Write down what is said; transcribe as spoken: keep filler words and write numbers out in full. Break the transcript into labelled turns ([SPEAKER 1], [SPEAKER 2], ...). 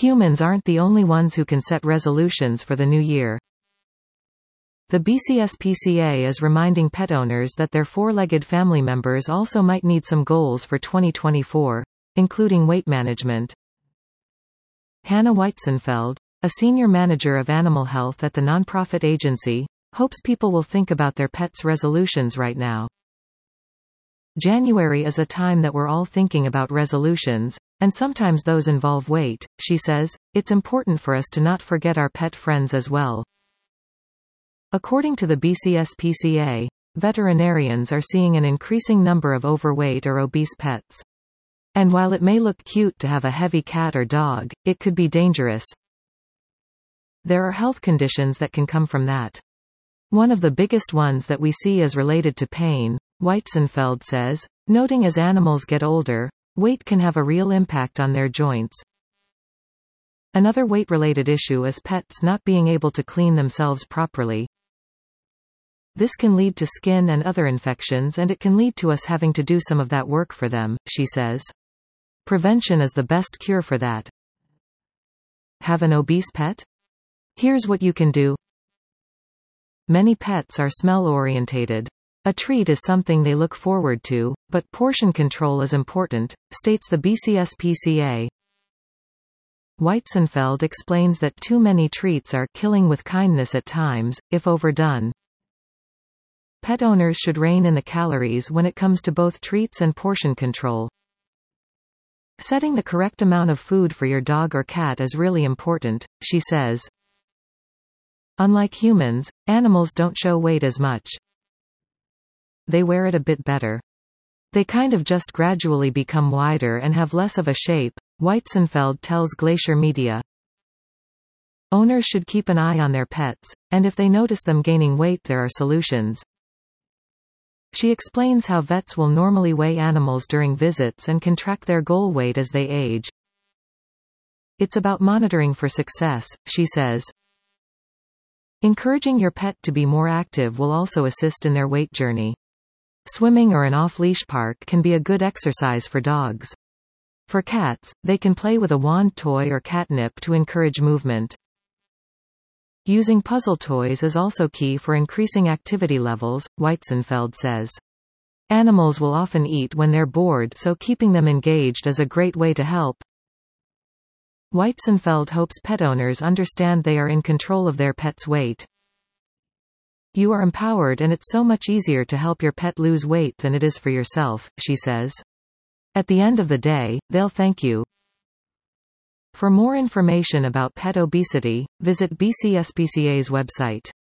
[SPEAKER 1] Humans aren't the only ones who can set resolutions for the new year. The B C S P C A is reminding pet owners that their four-legged family members also might need some goals for twenty twenty-four, including weight management. Hannah Weitzenfeld, a senior manager of animal health at the nonprofit agency, hopes people will think about their pets' resolutions right now. January is a time that we're all thinking about resolutions, and sometimes those involve weight, she says. It's important for us to not forget our pet friends as well. According to the B C S P C A, veterinarians are seeing an increasing number of overweight or obese pets. And while it may look cute to have a heavy cat or dog, it could be dangerous. There are health conditions that can come from that. One of the biggest ones that we see is related to pain, Weitzenfeld says, noting as animals get older, weight can have a real impact on their joints. Another weight-related issue is pets not being able to clean themselves properly. This can lead to skin and other infections, and it can lead to us having to do some of that work for them, she says. Prevention is the best cure for that. Have an obese pet? Here's what you can do. Many pets are smell-orientated. A treat is something they look forward to, but portion control is important, states the B C S P C A. Weitzenfeld explains that too many treats are killing with kindness at times, if overdone. Pet owners should rein in the calories when it comes to both treats and portion control. Setting the correct amount of food for your dog or cat is really important, she says. Unlike humans, animals don't show weight as much. They wear it a bit better. They kind of just gradually become wider and have less of a shape, Weitzenfeld tells Glacier Media. Owners should keep an eye on their pets, and if they notice them gaining weight, there are solutions. She explains how vets will normally weigh animals during visits and can track their goal weight as they age. It's about monitoring for success, she says. Encouraging your pet to be more active will also assist in their weight journey. Swimming or an off-leash park can be a good exercise for dogs. For cats, they can play with a wand toy or catnip to encourage movement. Using puzzle toys is also key for increasing activity levels, Weitzenfeld says. Animals will often eat when they're bored, so keeping them engaged is a great way to help. Weitzenfeld hopes pet owners understand they are in control of their pet's weight. You are empowered, and it's so much easier to help your pet lose weight than it is for yourself, she says. At the end of the day, they'll thank you. For more information about pet obesity, visit B C S P C A's website.